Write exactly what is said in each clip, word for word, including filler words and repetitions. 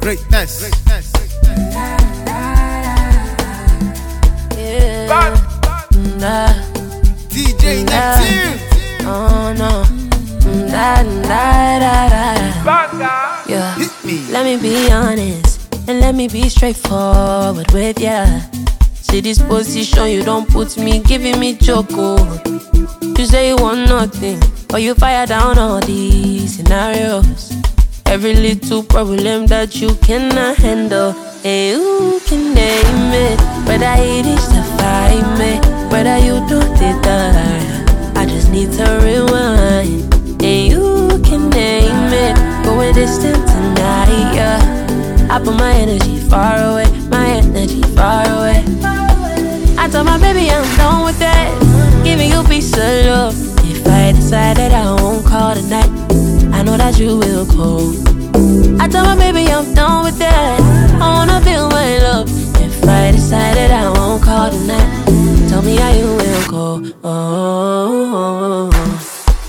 Greatness. Greatness. Yeah. Nah. D J Neptune. Oh no. Da, da, da, da. Yeah. Hit me. Let me be honest and let me be straightforward with ya. See this position you don't put me, giving me choco. You say you want nothing, but you fire down all these scenarios. Every little problem that you cannot handle. Hey, who can name it? Whether it is to fight me, whether you don't it, I just need to rewind. Hey, you can name it. Going distant tonight, yeah. I put my energy far away, my energy far away. I told my baby I'm done with that, giving you peace of love. If I decide that I won't call tonight, I know that you will call. I told my baby I'm done with that, I wanna feel my love. If I decide that I won't call tonight, tell me how you will go. Oh, oh, oh, oh.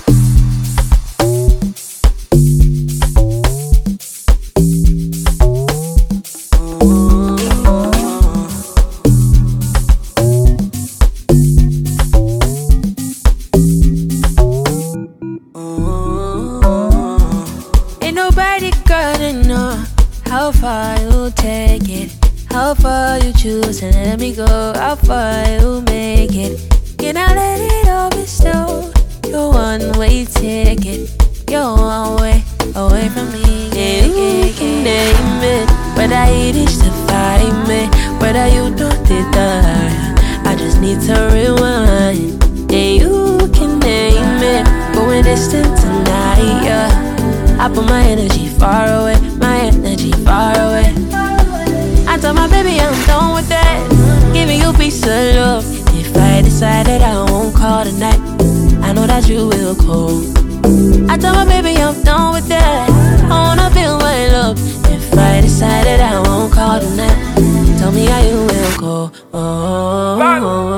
Nobody gotta know how far you'll take it, how far you choose and let me go, how far you'll make it. Can I let it all be still? Your one-way ticket, your one way away from me. Yeah, you can name it, whether it is to fight me, whether you don't it, I just need to rewind. Yeah, you can name it, going distant tonight, yeah. I put my energy far away, my energy far away. I told my baby I'm done with that, giving you peace of love. If I decide that I won't call tonight, I know that you will call. I told my baby I'm done with that, I wanna feel my love. If I decide that I won't call tonight, tell me how you will go. Oh, oh, oh.